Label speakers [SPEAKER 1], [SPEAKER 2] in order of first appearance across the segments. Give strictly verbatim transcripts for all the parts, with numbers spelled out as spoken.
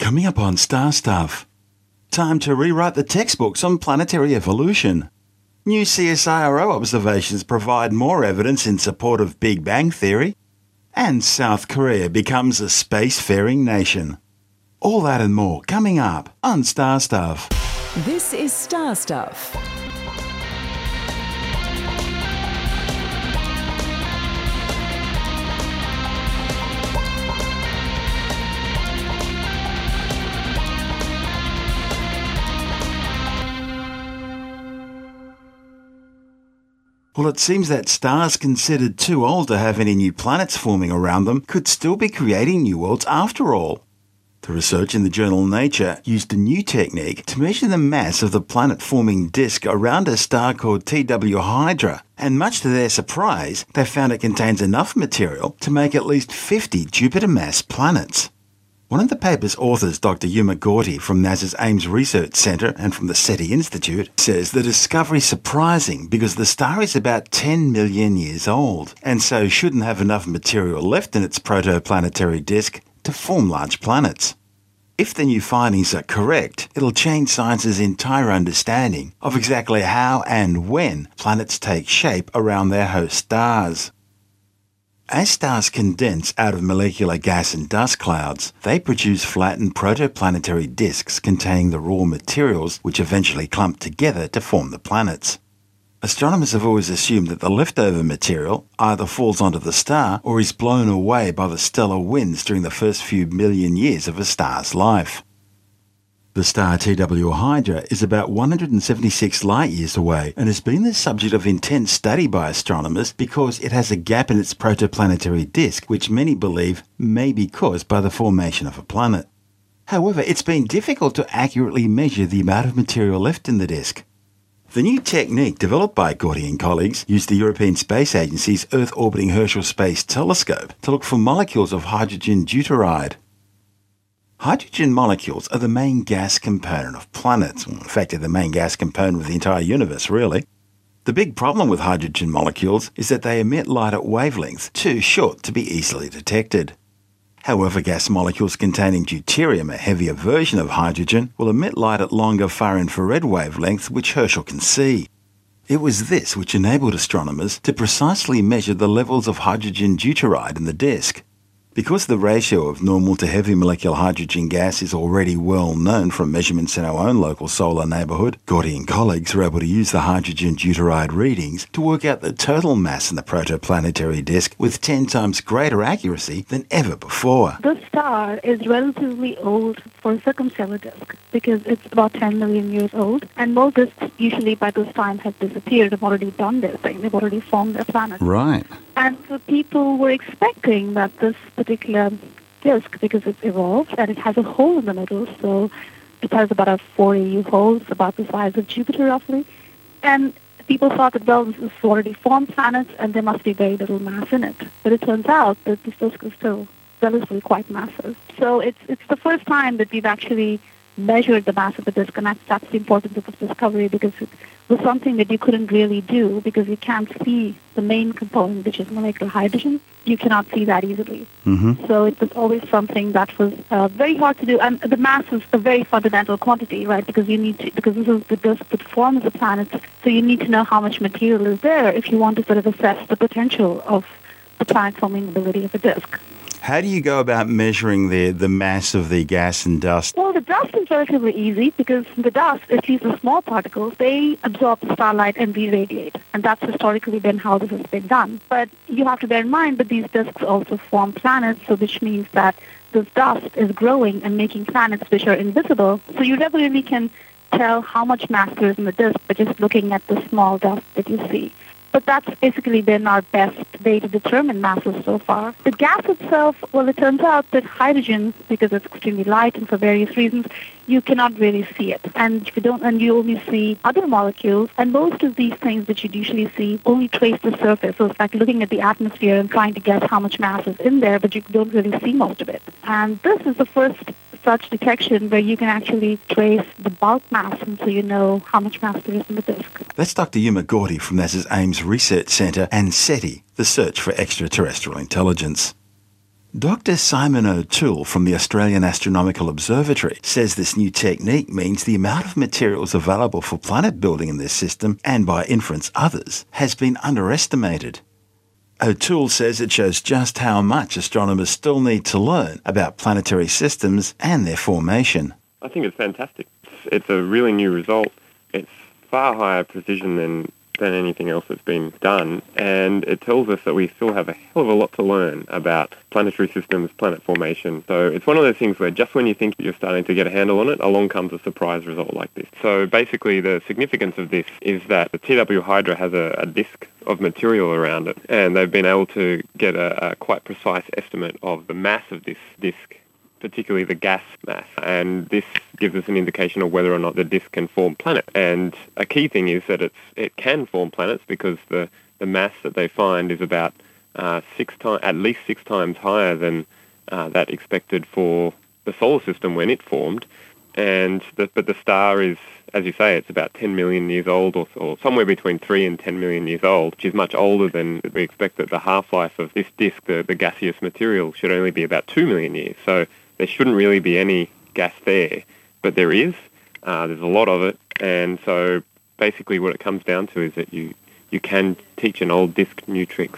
[SPEAKER 1] Coming up on Star Stuff. Time to rewrite the textbooks on planetary evolution. New C S I R O observations provide more evidence in support of Big Bang Theory. And South Korea becomes a spacefaring nation. All that and more coming up on Star Stuff.
[SPEAKER 2] This is Star Stuff.
[SPEAKER 1] Well, it seems that stars considered too old to have any new planets forming around them could still be creating new worlds after all. The research in the journal Nature used a new technique to measure the mass of the planet-forming disk around a star called T W Hydra, and much to their surprise, they found it contains enough material to make at least fifty Jupiter-mass planets. One of the paper's authors, Doctor Yuma Gorty from NASA's Ames Research Center and from the SETI Institute, says the discovery is surprising because the star is about ten million years old, and so shouldn't have enough material left in its protoplanetary disk to form large planets. If the new findings are correct, it'll change science's entire understanding of exactly how and when planets take shape around their host stars. As stars condense out of molecular gas and dust clouds, they produce flattened protoplanetary disks containing the raw materials which eventually clump together to form the planets. Astronomers have always assumed that the leftover material either falls onto the star or is blown away by the stellar winds during the first few million years of a star's life. The star T W Hydra is about one hundred seventy-six light-years away and has been the subject of intense study by astronomers because it has a gap in its protoplanetary disk which many believe may be caused by the formation of a planet. However, it's been difficult to accurately measure the amount of material left in the disk. The new technique developed by Gorty and colleagues used the European Space Agency's Earth-orbiting Herschel Space Telescope to look for molecules of hydrogen deuteride. Hydrogen molecules are the main gas component of planets. In fact, they're the main gas component of the entire universe, really. The big problem with hydrogen molecules is that they emit light at wavelengths too short to be easily detected. However, gas molecules containing deuterium, a heavier version of hydrogen, will emit light at longer far-infrared wavelengths which Herschel can see. It was this which enabled astronomers to precisely measure the levels of hydrogen deuteride in the disk. Because the ratio of normal to heavy molecular hydrogen gas is already well known from measurements in our own local solar neighbourhood, Gorty and colleagues were able to use the hydrogen deuteride readings to work out the total mass in the protoplanetary disk with ten times greater accuracy than ever before.
[SPEAKER 3] The star is relatively old for a circumstellar disk because it's about ten million years old, and most disks usually by this time have disappeared, have already done their thing, they've already formed their planet.
[SPEAKER 1] Right.
[SPEAKER 3] And so people were expecting that this particular disk, because it's evolved and it has a hole in the middle, so it has about a four A U hole, it's about the size of Jupiter roughly, and people thought that, well, this is already formed planets and there must be very little mass in it. But it turns out that this disk is still relatively quite massive. So it's it's the first time that we've actually measured the mass of the disk, and that's, that's the importance of this discovery because it was something that you couldn't really do because you can't see the main component, which is molecular hydrogen. You cannot see that easily.
[SPEAKER 1] Mm-hmm.
[SPEAKER 3] So it was always something that was uh, very hard to do, and the mass is a very fundamental quantity, right? Because you need to, because this is the disk that forms the planet, so you need to know how much material is there if you want to sort of assess the potential of the planet-forming ability of a disk.
[SPEAKER 1] How do you go about measuring the, the mass of the gas and dust?
[SPEAKER 3] Well, the dust is relatively easy because the dust, at least the small particles, they absorb the starlight and re-radiate. And that's historically been how this has been done. But you have to bear in mind that these disks also form planets, so which means that this dust is growing and making planets which are invisible. So you regularly can tell how much mass there is in the disk by just looking at the small dust that you see. But that's basically been our best way to determine masses so far. The gas itself, well, it turns out that hydrogen, because it's extremely light and for various reasons, you cannot really see it. And you don't, and you only see other molecules, and most of these things that you'd usually see only trace the surface. So it's like looking at the atmosphere and trying to guess how much mass is in there, but you don't really see most of it. And this is the first such detection where you can actually trace the bulk mass, and so you know how much mass there is in the disk.
[SPEAKER 1] That's Doctor Yuma Gorty from NASA's Ames Research Center and SETI, the Search for Extraterrestrial Intelligence. Doctor Simon O'Toole from the Australian Astronomical Observatory says this new technique means the amount of materials available for planet building in this system, and by inference others, has been underestimated. O'Toole says it shows just how much astronomers still need to learn about planetary systems and their formation.
[SPEAKER 4] I think it's fantastic. It's, it's a really new result. It's far higher precision than than anything else that's been done, and it tells us that we still have a hell of a lot to learn about planetary systems, planet formation. So it's one of those things where just when you think you're starting to get a handle on it, along comes a surprise result like this. So basically the significance of this is that the T W Hydra has a, a disk of material around it, and they've been able to get a, a quite precise estimate of the mass of this disk, particularly the gas mass, and this gives us an indication of whether or not the disk can form planets. And a key thing is that it's it can form planets because the, the mass that they find is about uh, six times, at least six times higher than uh, that expected for the solar system when it formed. And the, but the star is, as you say, it's about ten million years old, or, or somewhere between three and ten million years old, which is much older than we expect that the half-life of this disk, the, the gaseous material, should only be about two million years. So there shouldn't really be any gas there, but there is. Uh, there's a lot of it, and so basically what it comes down to is that you, you can teach an old disk new tricks.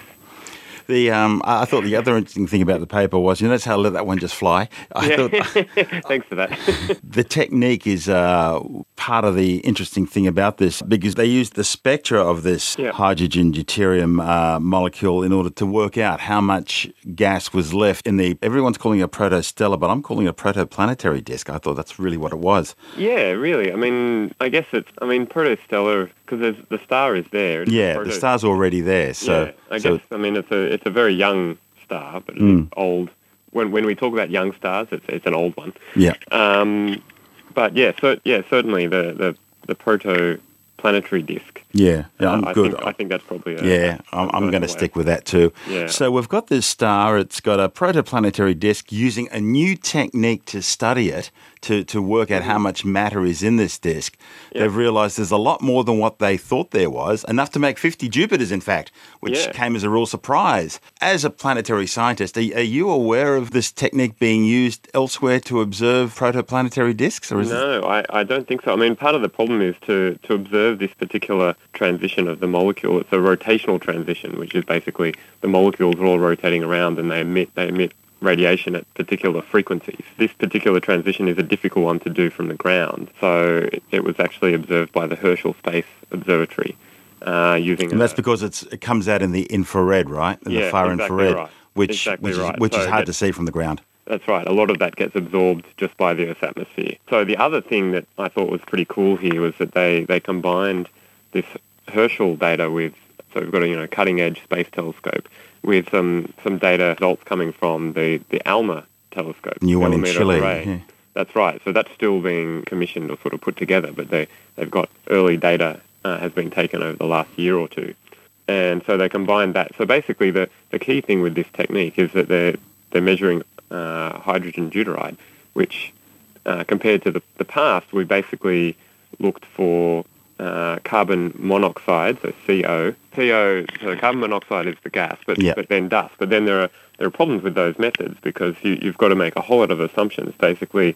[SPEAKER 1] The um, I thought the other interesting thing about the paper was, you notice how I let that one just fly? I
[SPEAKER 4] yeah.
[SPEAKER 1] thought
[SPEAKER 4] Thanks for that.
[SPEAKER 1] the technique is uh, part of the interesting thing about this, because they used the spectra of this
[SPEAKER 4] yeah.
[SPEAKER 1] hydrogen deuterium uh, molecule in order to work out how much gas was left in the, everyone's calling it a protostellar, but I'm calling it a protoplanetary disk. I thought that's really what it was.
[SPEAKER 4] Yeah, really. I mean, I guess it's, I mean, protostellar, because the star is there. It's
[SPEAKER 1] yeah,
[SPEAKER 4] proto-
[SPEAKER 1] the star's already there. So
[SPEAKER 4] yeah, I
[SPEAKER 1] so,
[SPEAKER 4] guess, I mean, it's a it's a very young star, but it's
[SPEAKER 1] mm.
[SPEAKER 4] old. When when we talk about young stars, it's it's an old one.
[SPEAKER 1] Yeah.
[SPEAKER 4] Um, but yeah, so yeah, certainly the the, the protoplanetary disk.
[SPEAKER 1] Yeah, yeah, I'm
[SPEAKER 4] uh, I
[SPEAKER 1] good.
[SPEAKER 4] Think, I think that's probably a,
[SPEAKER 1] yeah. I'm, I'm going to stick with that too.
[SPEAKER 4] Yeah.
[SPEAKER 1] So we've got this star. It's got a protoplanetary disk using a new technique to study it, to to work out how much matter is in this disk.
[SPEAKER 4] Yeah.
[SPEAKER 1] They've realised there's a lot more than what they thought there was, enough to make fifty Jupiters, in fact, which
[SPEAKER 4] Yeah.
[SPEAKER 1] came as a real surprise. As a planetary scientist, are, are you aware of this technique being used elsewhere to observe protoplanetary disks? Or is
[SPEAKER 4] No, I, I don't think so. I mean, part of the problem is to, to observe this particular transition of the molecule. It's a rotational transition, which is basically the molecules are all rotating around and they emit they emit radiation at particular frequencies. This particular transition is a difficult one to do from the ground. So it, it was actually observed by the Herschel Space Observatory uh, using...
[SPEAKER 1] And that's
[SPEAKER 4] a,
[SPEAKER 1] because it's, it comes out in the infrared, right? In
[SPEAKER 4] yeah,
[SPEAKER 1] the far
[SPEAKER 4] exactly
[SPEAKER 1] infrared,
[SPEAKER 4] right.
[SPEAKER 1] which,
[SPEAKER 4] exactly
[SPEAKER 1] which,
[SPEAKER 4] right.
[SPEAKER 1] is, which
[SPEAKER 4] so
[SPEAKER 1] is hard
[SPEAKER 4] that,
[SPEAKER 1] to see from the ground.
[SPEAKER 4] That's right. A lot of that gets absorbed just by the Earth's atmosphere. So the other thing that I thought was pretty cool here was that they, they combined this Herschel data with, so we've got a you know cutting-edge space telescope, with some, some data results coming from the, the ALMA telescope.
[SPEAKER 1] New one in
[SPEAKER 4] millimeter
[SPEAKER 1] Chile.
[SPEAKER 4] array.
[SPEAKER 1] Yeah.
[SPEAKER 4] That's right. So that's still being commissioned or sort of put together, but they, they've got early data uh, has been taken over the last year or two. And so they combined that. So basically the, the key thing with this technique is that they're, they're measuring uh, hydrogen deuteride, which uh, compared to the, the past, we basically looked for uh, carbon monoxide, so C O. C O, so carbon monoxide is the gas, but,
[SPEAKER 1] Yep.
[SPEAKER 4] but then dust. But then there are there are problems with those methods because you, you've got to make a whole lot of assumptions. Basically,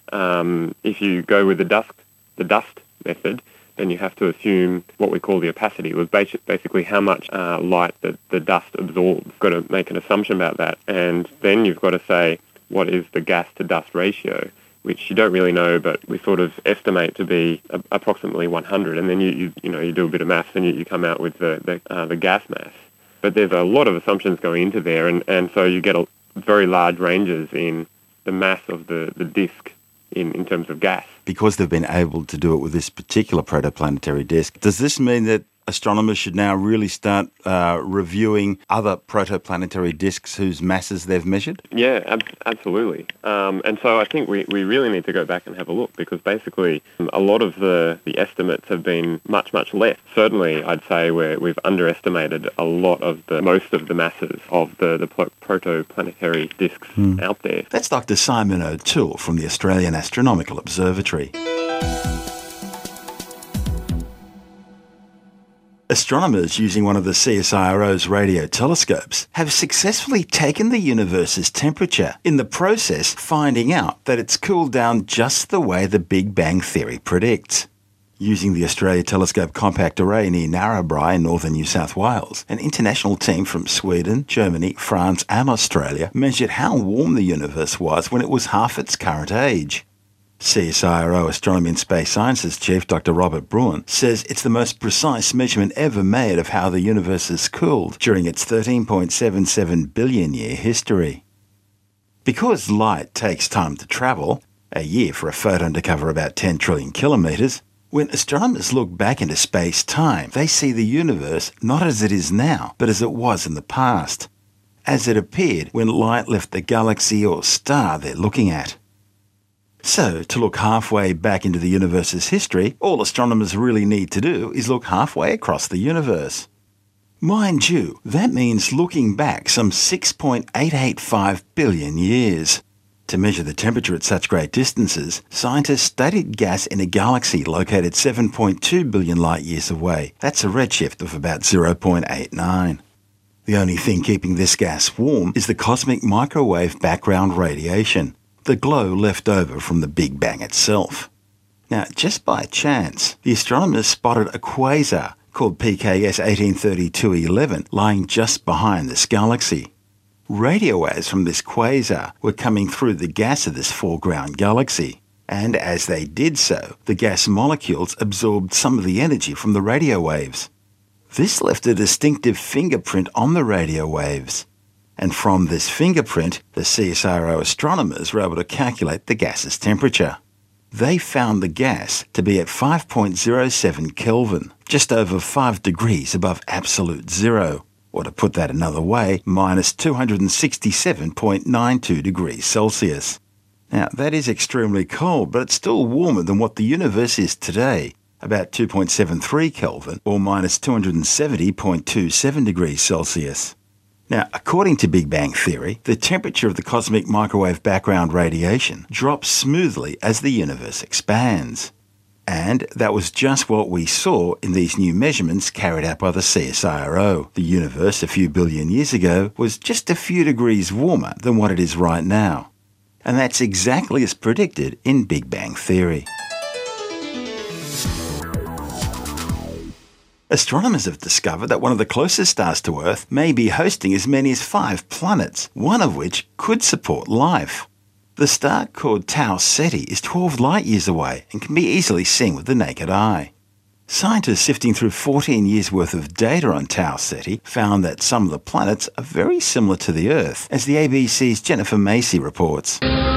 [SPEAKER 4] um, if you go with the dust, the dust method, then you have to assume what we call the opacity. It was basi- basically how much uh, light that the dust absorbs. You've got to make an assumption about that. And then you've got to say, what is the gas-to-dust ratio, which you don't really know, but we sort of estimate to be a- approximately one hundred. And then you, you you know, you do a bit of maths and you, you come out with the, the, uh, the gas mass. But there's a lot of assumptions going into there, and, and so you get a very large ranges in the mass of the, the disk in, in terms of gas.
[SPEAKER 1] Because they've been able to do it with this particular protoplanetary disk, does this mean that astronomers should now really start uh, reviewing other protoplanetary disks whose masses they've measured?
[SPEAKER 4] Yeah, ab- absolutely. Um, and so I think we, we really need to go back and have a look because basically um, a lot of the, the estimates have been much, much less. Certainly, I'd say we're, we've underestimated a lot of the, most of the masses of the, the pro- protoplanetary disks
[SPEAKER 1] Hmm.
[SPEAKER 4] out there.
[SPEAKER 1] That's Doctor Simon O'Toole from the Australian Astronomical Observatory. Australia astronomers using one of the C S I R O's radio telescopes have successfully taken the universe's temperature, in the process finding out that it's cooled down just the way the Big Bang Theory predicts. Using the Australia Telescope Compact Array near Narrabri in northern New South Wales, an international team from Sweden, Germany, France and Australia measured how warm the universe was when it was half its current age. C S I R O Astronomy and Space Sciences Chief Doctor Robert Bruin says it's the most precise measurement ever made of how the universe has cooled during its thirteen point seven seven billion year history. Because light takes time to travel, a year for a photon to cover about ten trillion kilometres, when astronomers look back into space-time, they see the universe not as it is now, but as it was in the past, as it appeared when light left the galaxy or star they're looking at. So, to look halfway back into the universe's history, all astronomers really need to do is look halfway across the universe. Mind you, that means looking back some six point eight eight five billion years. To measure the temperature at such great distances, scientists studied gas in a galaxy located seven point two billion light-years away. That's a redshift of about zero point eight nine. The only thing keeping this gas warm is the cosmic microwave background radiation, the glow left over from the Big Bang itself. Now, just by chance, the astronomers spotted a quasar called P K S eighteen thirty-two eleven lying just behind this galaxy. Radio waves from this quasar were coming through the gas of this foreground galaxy, and as they did so, the gas molecules absorbed some of the energy from the radio waves. This left a distinctive fingerprint on the radio waves. And from this fingerprint, the C S I R O astronomers were able to calculate the gas's temperature. They found the gas to be at five point zero seven Kelvin, just over five degrees above absolute zero, or to put that another way, minus two hundred sixty-seven point nine two degrees Celsius. Now, that is extremely cold, but it's still warmer than what the universe is today, about two point seven three Kelvin, or minus two hundred seventy point two seven degrees Celsius. Now, according to Big Bang Theory, the temperature of the cosmic microwave background radiation drops smoothly as the universe expands. And that was just what we saw in these new measurements carried out by the C S I R O. The universe a few billion years ago was just a few degrees warmer than what it is right now. And that's exactly as predicted in Big Bang Theory. Astronomers have discovered that one of the closest stars to Earth may be hosting as many as five planets, one of which could support life. The star called Tau Ceti is twelve light-years away and can be easily seen with the naked eye. Scientists sifting through fourteen years' worth of data on Tau Ceti found that some of the planets are very similar to the Earth, as the A B C's Jennifer Macy reports.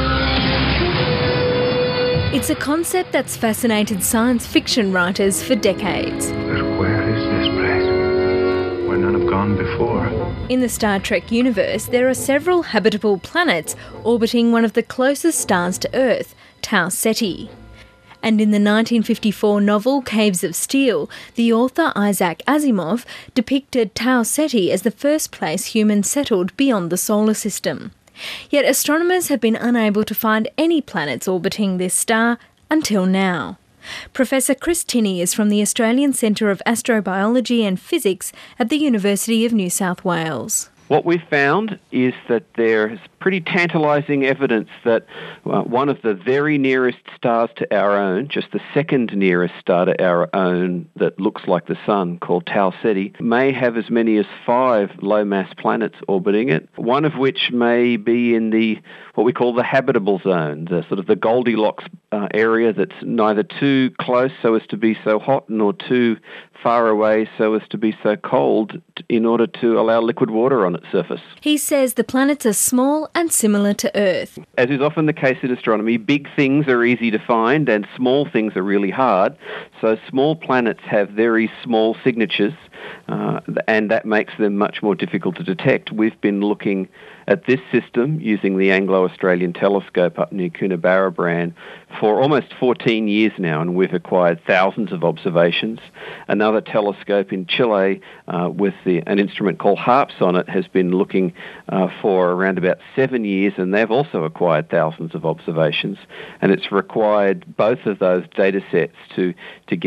[SPEAKER 5] It's a concept that's fascinated science fiction writers for decades.
[SPEAKER 6] But where is this place? Where none have gone before?
[SPEAKER 5] In the Star Trek universe, there are several habitable planets orbiting one of the closest stars to Earth, Tau Ceti. And in the nineteen fifty-four novel Caves of Steel, the author Isaac Asimov depicted Tau Ceti as the first place humans settled beyond the solar system. Yet astronomers have been unable to find any planets orbiting this star until now. Professor Chris Tinney is from the Australian Centre of Astrobiology and Physics at the University of New South Wales.
[SPEAKER 7] What we've found is that there's pretty tantalising evidence that uh, one of the very nearest stars to our own, just the second nearest star to our own that looks like the Sun, called Tau Ceti, may have as many as five low-mass planets orbiting it, one of which may be in the what we call the habitable zone, the sort of the Goldilocks uh, area that's neither too close so as to be so hot nor too far away so as to be so cold in order to allow liquid water on its surface.
[SPEAKER 5] He says the planets are small and similar to Earth.
[SPEAKER 7] As is often the case in astronomy, big things are easy to find and small things are really hard. So small planets have very small signatures, uh, and that makes them much more difficult to detect. We've been looking at this system using the Anglo-Australian telescope up near Coonabarabran for almost fourteen years now, and we've acquired thousands of observations. Another telescope in Chile uh, with the, an instrument called HARPS on it has been looking uh, for around about seven years, and they've also acquired thousands of observations. And it's required both of those data sets to, to get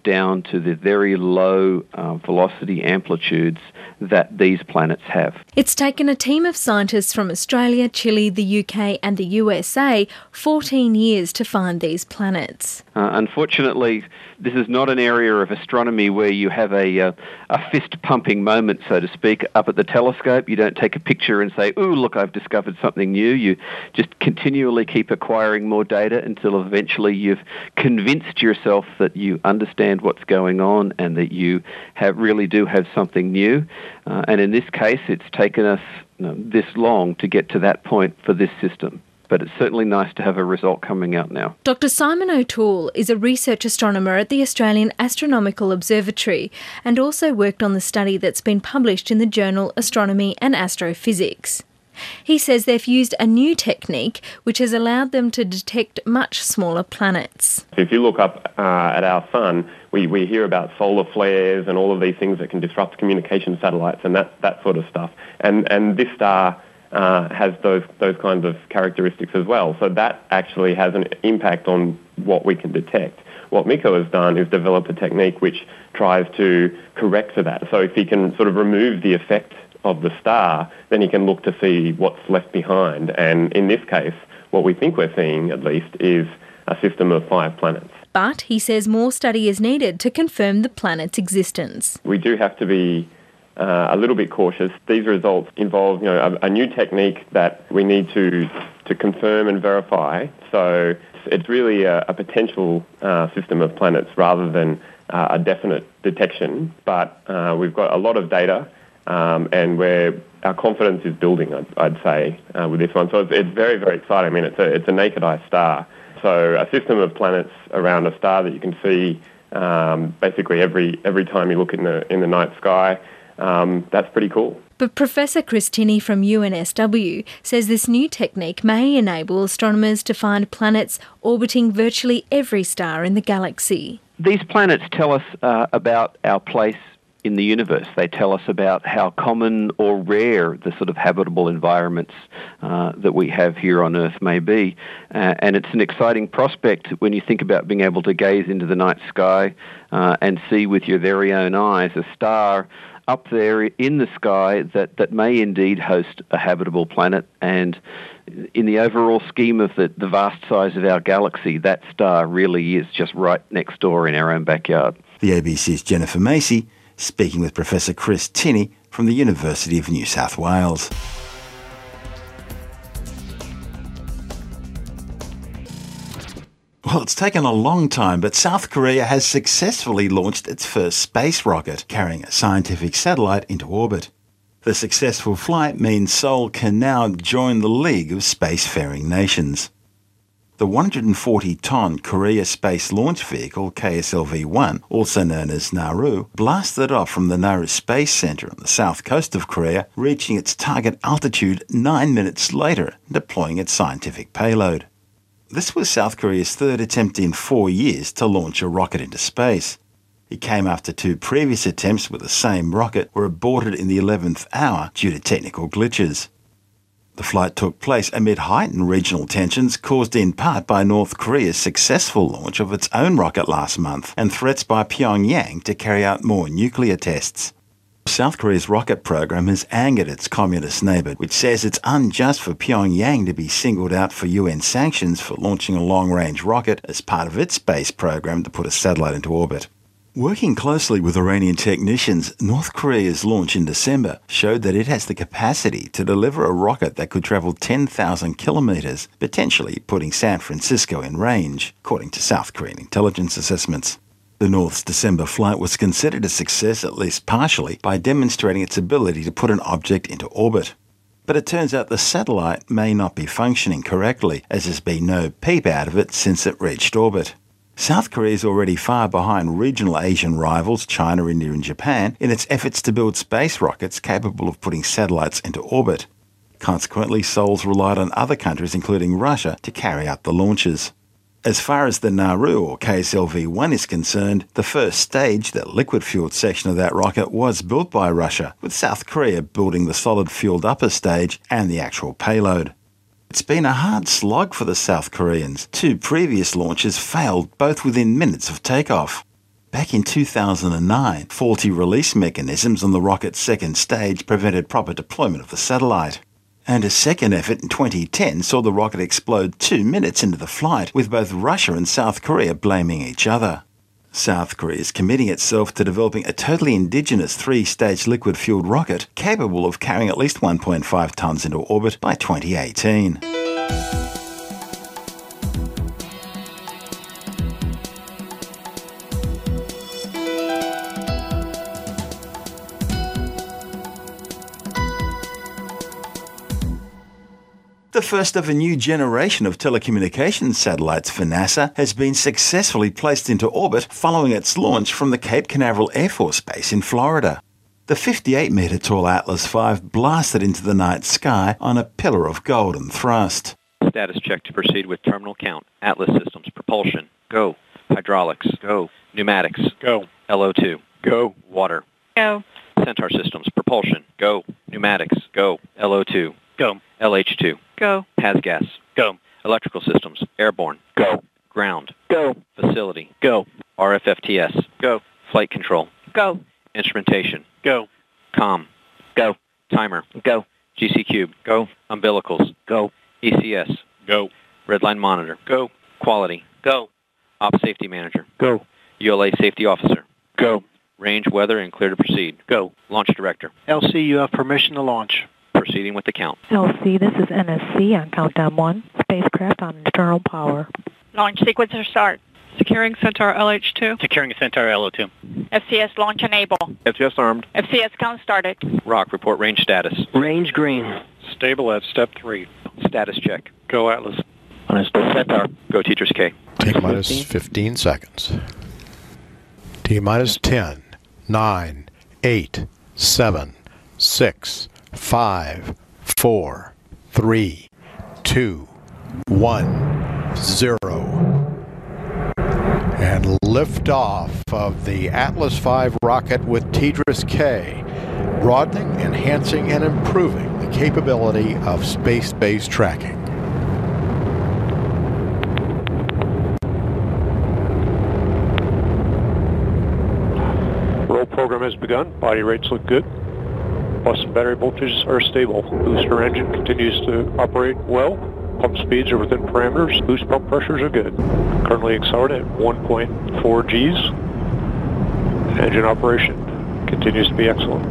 [SPEAKER 7] down to the very low uh, velocity amplitudes that these planets have.
[SPEAKER 5] It's taken a team of scientists from Australia, Chile, the U K and the U S A fourteen years to find these planets.
[SPEAKER 7] Uh, unfortunately, this is not an area of astronomy where you have a, uh, a fist-pumping moment, so to speak, up at the telescope. You don't take a picture and say, ooh, look, I've discovered something new. You just continually keep acquiring more data until eventually you've convinced yourself that you understand what's going on and that you have really do have something new. Uh, and in this case, it's taken us you know, this long to get to that point for this system. But it's certainly nice to have a result coming out now.
[SPEAKER 5] Doctor Simon O'Toole is a research astronomer at the Australian Astronomical Observatory and also worked on the study that's been published in the journal Astronomy and Astrophysics. He says they've used a new technique which has allowed them to detect much smaller planets.
[SPEAKER 4] If you look up uh, at our sun, we, we hear about solar flares and all of these things that can disrupt communication satellites and that, that sort of stuff. And, and this star Uh, has those those kinds of characteristics as well. So that actually has an impact on what we can detect. What Mikko has done is develop a technique which tries to correct for that. So if he can sort of remove the effect of the star, then he can look to see what's left behind. And in this case, what we think we're seeing, at least, is a system of five planets.
[SPEAKER 5] But he says more study is needed to confirm the planet's existence.
[SPEAKER 4] We do have to be Uh, a little bit cautious. These results involve, you know, a, a new technique that we need to to confirm and verify. So it's really a, a potential uh, system of planets rather than uh, a definite detection. But uh, we've got a lot of data, um, and where our confidence is building, I'd, I'd say, uh, with this one. So it's, it's very, very exciting. I mean, it's a it's a naked eye star. So a system of planets around a star that you can see um, basically every every time you look in the in the night sky. Um, that's pretty cool.
[SPEAKER 5] But Professor Chris Tinney from U N S W says this new technique may enable astronomers to find planets orbiting virtually every star in the galaxy.
[SPEAKER 7] These planets tell us uh, about our place in the universe. They tell us about how common or rare the sort of habitable environments uh, that we have here on Earth may be. Uh, and it's an exciting prospect when you think about being able to gaze into the night sky uh, and see with your very own eyes a star up there in the sky that, that may indeed host a habitable planet. And in the overall scheme of the, the vast size of our galaxy, that star really is just right next door in our own backyard.
[SPEAKER 1] The A B C's Jennifer Macy speaking with Professor Chris Tinney from the University of New South Wales. Well, it's taken a long time, but South Korea has successfully launched its first space rocket, carrying a scientific satellite into orbit. The successful flight means Seoul can now join the league of spacefaring nations. The one hundred forty ton Korea Space Launch Vehicle, K S L V one, also known as Naru, blasted off from the Naru Space Center on the south coast of Korea, reaching its target altitude nine minutes later, deploying its scientific payload. This was South Korea's third attempt in four years to launch a rocket into space. It came after two previous attempts with the same rocket were aborted in the eleventh hour due to technical glitches. The flight took place amid heightened regional tensions caused in part by North Korea's successful launch of its own rocket last month and threats by Pyongyang to carry out more nuclear tests. South Korea's rocket program has angered its communist neighbour, which says it's unjust for Pyongyang to be singled out for U N sanctions for launching a long-range rocket as part of its space program to put a satellite into orbit. Working closely with Iranian technicians, North Korea's launch in December showed that it has the capacity to deliver a rocket that could travel ten thousand kilometres, potentially putting San Francisco in range, according to South Korean intelligence assessments. The North's December flight was considered a success, at least partially, by demonstrating its ability to put an object into orbit. But it turns out the satellite may not be functioning correctly, as there's been no peep out of it since it reached orbit. South Korea is already far behind regional Asian rivals China, India and Japan in its efforts to build space rockets capable of putting satellites into orbit. Consequently, Seoul's relied on other countries, including Russia, to carry out the launches. As far as the Naru, or K S L V one, is concerned, the first stage, the liquid-fueled section of that rocket, was built by Russia, with South Korea building the solid-fueled upper stage and the actual payload. It's been a hard slog for the South Koreans. Two previous launches failed, both within minutes of takeoff. Back in two thousand nine, faulty release mechanisms on the rocket's second stage prevented proper deployment of the satellite. And a second effort in twenty ten saw the rocket explode two minutes into the flight, with both Russia and South Korea blaming each other. South Korea is committing itself to developing a totally indigenous three-stage liquid-fueled rocket capable of carrying at least one point five tonnes into orbit by twenty eighteen. The first of a new generation of telecommunications satellites for NASA has been successfully placed into orbit following its launch from the Cape Canaveral Air Force Base in Florida. The fifty-eight metre tall Atlas five blasted into the night sky on a pillar of golden thrust.
[SPEAKER 8] Status check to proceed with terminal count. Atlas systems, propulsion, go. Hydraulics, go. Pneumatics, go. L O two, go. Water,
[SPEAKER 9] go.
[SPEAKER 8] Centaur systems, propulsion, go. Pneumatics, go. L O two,
[SPEAKER 9] go.
[SPEAKER 8] L H two,
[SPEAKER 9] go.
[SPEAKER 8] P A S gas,
[SPEAKER 9] go.
[SPEAKER 8] Electrical systems, airborne,
[SPEAKER 9] go.
[SPEAKER 8] Ground,
[SPEAKER 9] go.
[SPEAKER 8] Facility,
[SPEAKER 9] go.
[SPEAKER 8] R F F T S,
[SPEAKER 9] go.
[SPEAKER 8] Flight control,
[SPEAKER 9] go.
[SPEAKER 8] Instrumentation,
[SPEAKER 9] go.
[SPEAKER 8] comm,
[SPEAKER 9] go.
[SPEAKER 8] timer,
[SPEAKER 9] go.
[SPEAKER 8] G C cube,
[SPEAKER 9] go.
[SPEAKER 8] umbilicals,
[SPEAKER 9] go.
[SPEAKER 8] E C S,
[SPEAKER 9] go.
[SPEAKER 8] redline monitor,
[SPEAKER 9] go.
[SPEAKER 8] quality,
[SPEAKER 9] go.
[SPEAKER 8] op safety manager,
[SPEAKER 9] go.
[SPEAKER 8] U L A safety officer,
[SPEAKER 9] go.
[SPEAKER 8] range, weather, and clear to proceed,
[SPEAKER 9] go.
[SPEAKER 8] launch director,
[SPEAKER 9] L C, you have permission to launch.
[SPEAKER 8] proceeding with the count.
[SPEAKER 10] L C, this is N S C on countdown one. Spacecraft on internal power.
[SPEAKER 11] Launch sequencer start.
[SPEAKER 12] Securing Centaur L H two.
[SPEAKER 13] Securing Centaur L O two.
[SPEAKER 11] F C S launch enable.
[SPEAKER 4] F C S armed.
[SPEAKER 11] F C S count started.
[SPEAKER 8] Rock, report range status.
[SPEAKER 13] Range green.
[SPEAKER 14] Stable at step three.
[SPEAKER 8] Status check.
[SPEAKER 14] Go Atlas.
[SPEAKER 13] Understood, Centaur.
[SPEAKER 8] Go Teachers K.
[SPEAKER 15] T minus fifteen seconds. T minus ten, nine, eight, seven, six, five, four, three, two, one, zero. And liftoff of the Atlas five rocket with TDRS K, broadening, enhancing, and improving the capability of space-based tracking.
[SPEAKER 14] Roll program has begun. Body rates look good. Bus and battery voltages are stable. Booster engine continues to operate well. Pump speeds are within parameters. Boost pump pressures are good. Currently accelerated at one point four Gs. Engine operation continues to be excellent.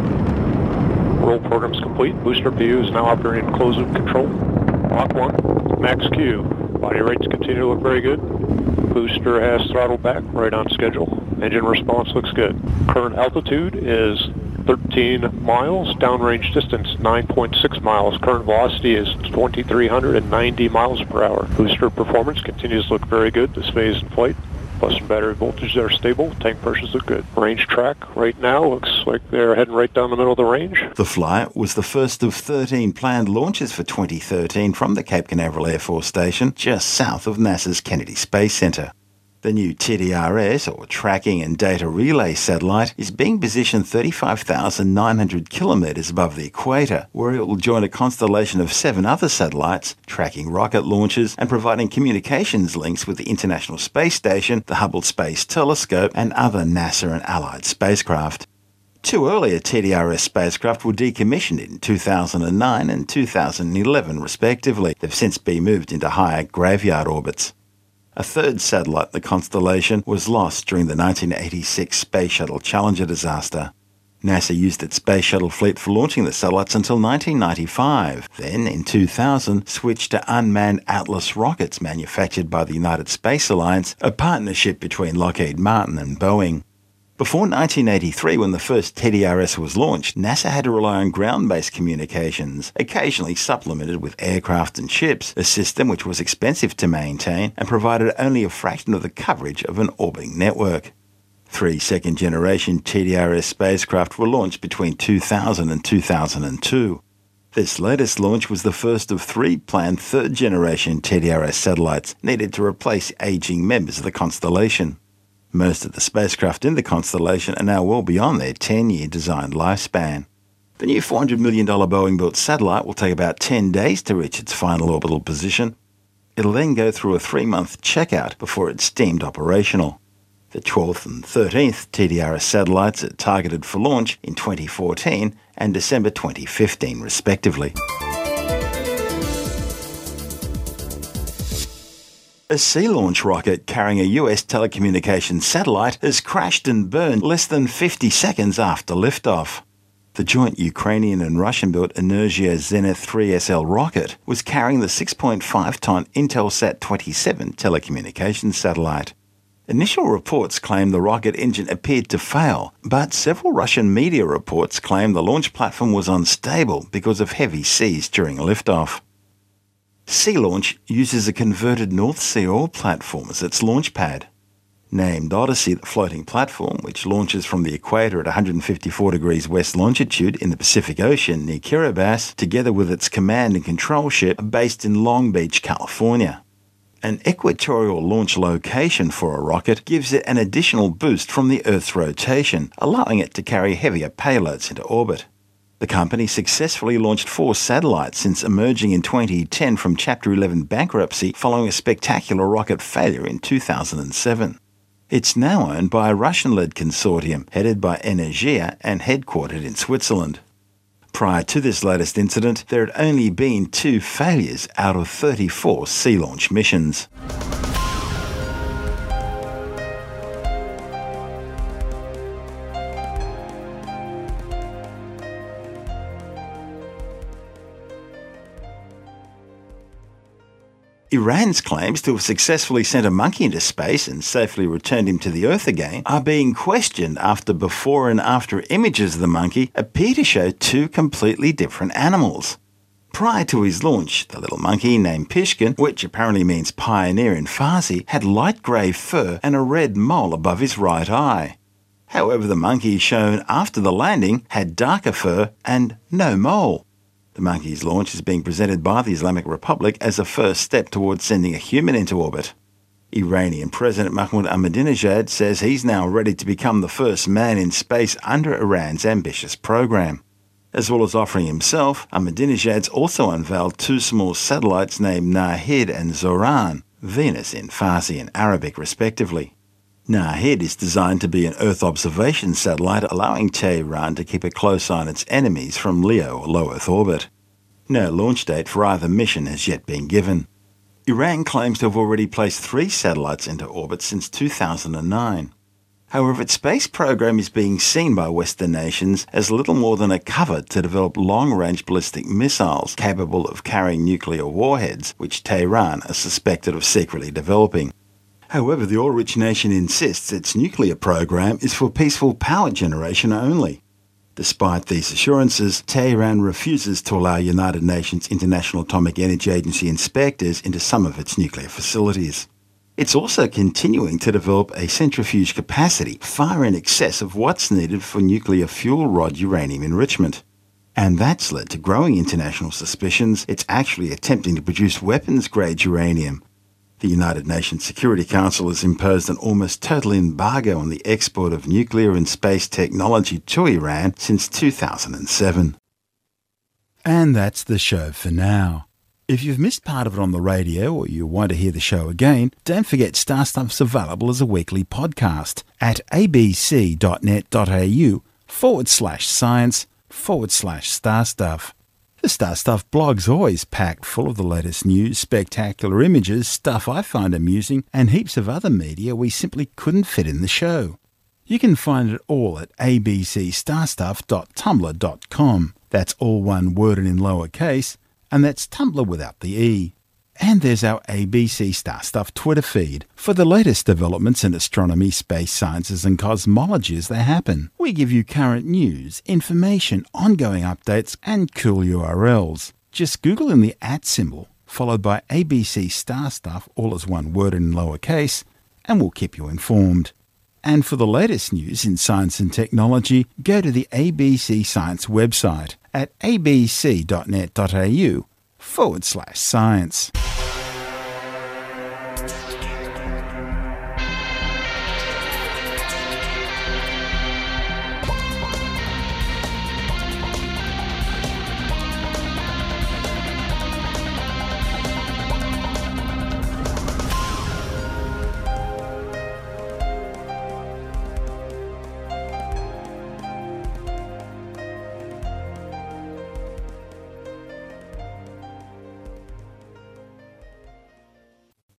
[SPEAKER 14] Roll program is complete. Booster P U is now operating in closed loop control. Mach one, max Q. Body rates continue to look very good. Booster has throttled back, right on schedule. Engine response looks good. Current altitude is thirteen miles. Downrange distance nine point six miles. Current velocity is two thousand three hundred ninety miles per hour. Booster performance continues to look very good this phase in flight. Bus and battery voltages are stable. Tank pressures look good. Range track right now looks like they're heading right down the middle of the range.
[SPEAKER 1] The flight was the first of thirteen planned launches for twenty thirteen from the Cape Canaveral Air Force Station, just south of NASA's Kennedy Space Center. The new T D R S, or Tracking and Data Relay Satellite, is being positioned thirty-five thousand nine hundred kilometres above the equator, where it will join a constellation of seven other satellites, tracking rocket launches and providing communications links with the International Space Station, the Hubble Space Telescope, and other NASA and allied spacecraft. Two earlier T D R S spacecraft were decommissioned in two thousand nine and two thousand eleven, respectively. They've since been moved into higher graveyard orbits. A third satellite in the constellation was lost during the nineteen eighty-six Space Shuttle Challenger disaster. NASA used its Space Shuttle fleet for launching the satellites until nineteen ninety-five, then in two thousand switched to unmanned Atlas rockets manufactured by the United Space Alliance, a partnership between Lockheed Martin and Boeing. Before nineteen eighty-three, when the first T D R S was launched, NASA had to rely on ground-based communications, occasionally supplemented with aircraft and ships, a system which was expensive to maintain and provided only a fraction of the coverage of an orbiting network. Three second-generation T D R S spacecraft were launched between two thousand and two thousand two. This latest launch was the first of three planned third-generation T D R S satellites needed to replace aging members of the constellation. Most of the spacecraft in the constellation are now well beyond their ten-year designed lifespan. The new four hundred million dollars Boeing-built satellite will take about ten days to reach its final orbital position. It'll then go through a three-month checkout before it's deemed operational. The twelfth and thirteenth T D R S satellites are targeted for launch in twenty fourteen and December twenty fifteen, respectively. A sea launch rocket carrying a U S telecommunications satellite has crashed and burned less than fifty seconds after liftoff. The joint Ukrainian and Russian-built Energia Zenith three S L rocket was carrying the six point five ton Intelsat twenty-seven telecommunications satellite. Initial reports claimed the rocket engine appeared to fail, but several Russian media reports claimed the launch platform was unstable because of heavy seas during liftoff. Sea Launch uses a converted North Sea oil platform as its launch pad. Named Odyssey, the floating platform, which launches from the equator at one hundred fifty-four degrees west longitude in the Pacific Ocean near Kiribati, together with its command and control ship, are based in Long Beach, California. An equatorial launch location for a rocket gives it an additional boost from the Earth's rotation, allowing it to carry heavier payloads into orbit. The company successfully launched four satellites since emerging in twenty ten from Chapter eleven bankruptcy following a spectacular rocket failure in two thousand seven. It's now owned by a Russian-led consortium headed by Energia and headquartered in Switzerland. Prior to this latest incident, there had only been two failures out of thirty-four sea launch missions. Iran's claims to have successfully sent a monkey into space and safely returned him to the Earth again are being questioned after before and after images of the monkey appear to show two completely different animals. Prior to his launch, the little monkey named Pishkin, which apparently means pioneer in Farsi, had light grey fur and a red mole above his right eye. However, the monkey shown after the landing had darker fur and no mole. The monkey's launch is being presented by the Islamic Republic as a first step towards sending a human into orbit. Iranian President Mahmoud Ahmadinejad says he's now ready to become the first man in space under Iran's ambitious program. As well as offering himself, Ahmadinejad's also unveiled two small satellites named Nahid and Zoran, Venus in Farsi and Arabic respectively. Nahid is designed to be an Earth observation satellite, allowing Tehran to keep a close eye on its enemies from LEO or low Earth orbit. No launch date for either mission has yet been given. Iran claims to have already placed three satellites into orbit since two thousand nine. However, its space program is being seen by Western nations as little more than a cover to develop long-range ballistic missiles capable of carrying nuclear warheads, which Tehran is suspected of secretly developing. However, the oil-rich nation insists its nuclear program is for peaceful power generation only. Despite these assurances, Tehran refuses to allow United Nations International Atomic Energy Agency inspectors into some of its nuclear facilities. It's also continuing to develop a centrifuge capacity far in excess of what's needed for nuclear fuel rod uranium enrichment. And that's led to growing international suspicions it's actually attempting to produce weapons-grade uranium. The United Nations Security Council has imposed an almost total embargo on the export of nuclear and space technology to Iran since two thousand seven. And that's the show for now. If you've missed part of it on the radio or you want to hear the show again, don't forget Star Stuff's available as a weekly podcast at abc.net.au forward slash science forward slash star stuff. The Star Stuff blog's always packed full of the latest news, spectacular images, stuff I find amusing, and heaps of other media we simply couldn't fit in the show. You can find it all at a b c star stuff dot tumblr dot com. That's all one word and in lowercase, and that's Tumblr without the E. And there's our A B C Star Stuff Twitter feed for the latest developments in astronomy, space sciences and cosmology as they happen. We give you current news, information, ongoing updates and cool U R Ls. Just Google in the at symbol, followed by A B C Star Stuff, all as one word and in lowercase, and we'll keep you informed. And for the latest news in science and technology, go to the A B C Science website at abc.net.au forward slash science.